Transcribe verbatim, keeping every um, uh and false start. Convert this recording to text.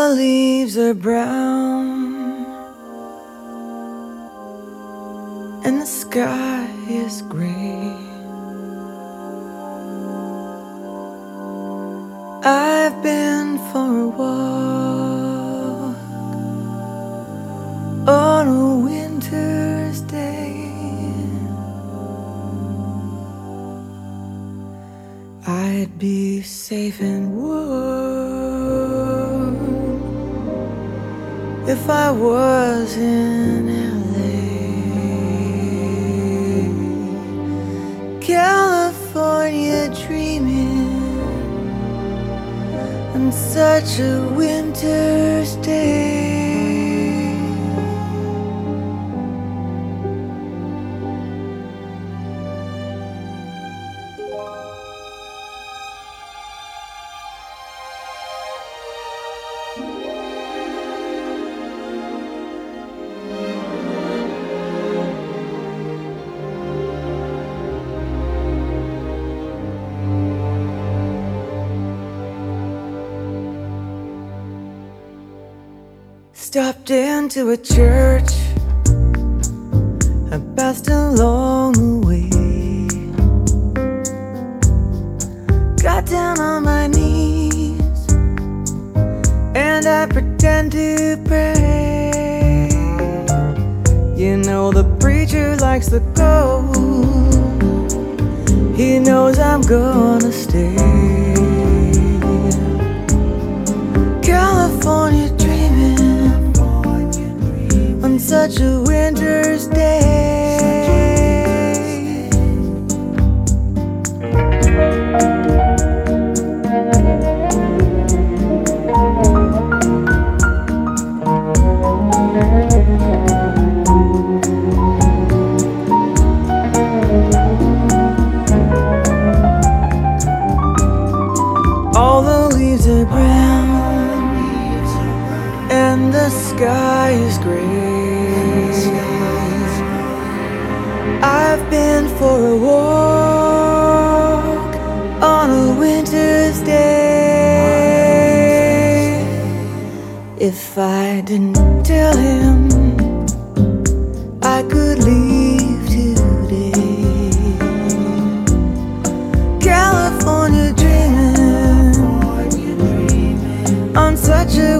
the leaves are brown and the sky is gray. I've been for a walk on a winter's day. I'd be safe and warm if I was in L A, California, dreaming on such a winter's day. Stopped into a church, I passed along the way, got down on my knees and I pretend to pray. You know the preacher likes the go, he knows I'm gonna stay. California, such a winter's day. All the leaves are brown and the sky is gray. I've been for a walk on a winter's day. If I didn't tell him I could leave today, California, dreaming on such a